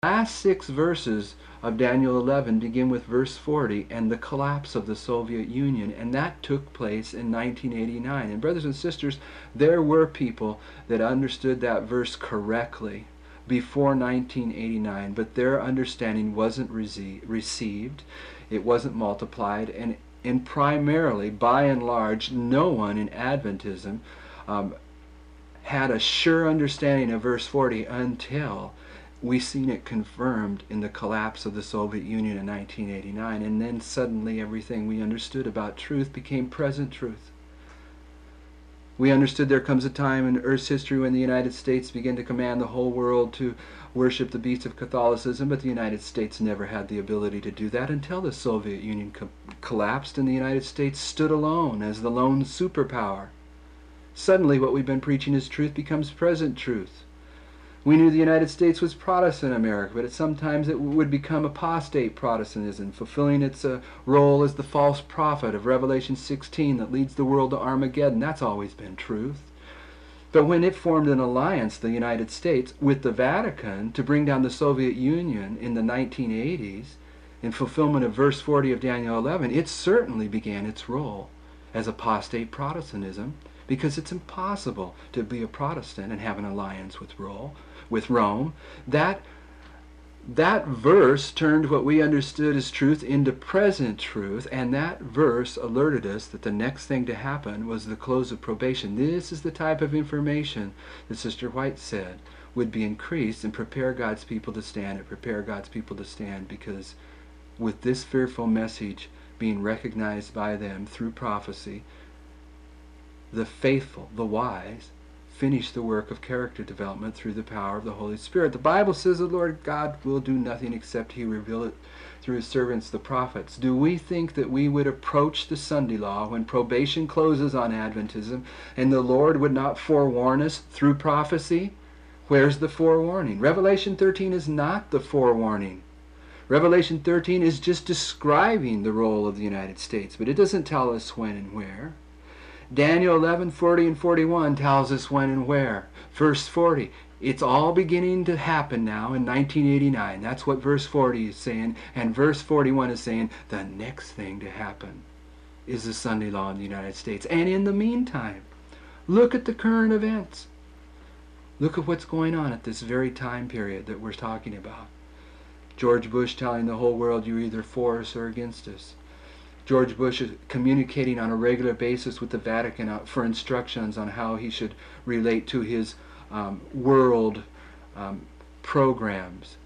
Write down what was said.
last 6 verses of Daniel 11 begin with verse 40 and the collapse of the Soviet Union, and that took place in 1989. And brothers and sisters, there were people that understood that verse correctly before 1989, but their understanding wasn't received, it wasn't multiplied, and primarily, by and large, no one in Adventism had a sure understanding of verse 40 until we seen it confirmed in the collapse of the Soviet Union in 1989, and then suddenly everything we understood about truth became present truth. We understood there comes a time in Earth's history when the United States began to command the whole world to worship the beast of Catholicism, but the United States never had the ability to do that until the Soviet Union collapsed and the United States stood alone as the lone superpower. Suddenly what we've been preaching as truth becomes present truth. We knew the United States was Protestant America, but sometimes it would become apostate Protestantism, fulfilling its role as the false prophet of Revelation 16 that leads the world to Armageddon. That's always been truth. But when it formed an alliance, the United States, with the Vatican to bring down the Soviet Union in the 1980s, in fulfillment of verse 40 of Daniel 11, it certainly began its role as apostate Protestantism, because it's impossible to be a Protestant and have an alliance with Rome. That verse turned what we understood as truth into present truth, and that verse alerted us that the next thing to happen was the close of probation. This is the type of information that Sister White said would be increased and prepare God's people to stand, because with this fearful message being recognized by them through prophecy, the faithful, the wise, finish the work of character development through the power of the Holy Spirit. The Bible says the Lord God will do nothing except He reveal it through His servants, the prophets. Do we think that we would approach the Sunday law when probation closes on Adventism and the Lord would not forewarn us through prophecy? Where's the forewarning? Revelation 13 is not the forewarning. Revelation 13 is just describing the role of the United States, but it doesn't tell us when and where. Daniel 11, 40 and 41 tells us when and where. Verse 40, it's all beginning to happen now in 1989. That's what verse 40 is saying. And verse 41 is saying the next thing to happen is the Sunday law in the United States. And in the meantime, look at the current events. Look at what's going on at this very time period that we're talking about. George Bush telling the whole world, you're either for us or against us. George Bush is communicating on a regular basis with the Vatican for instructions on how he should relate to his world programs.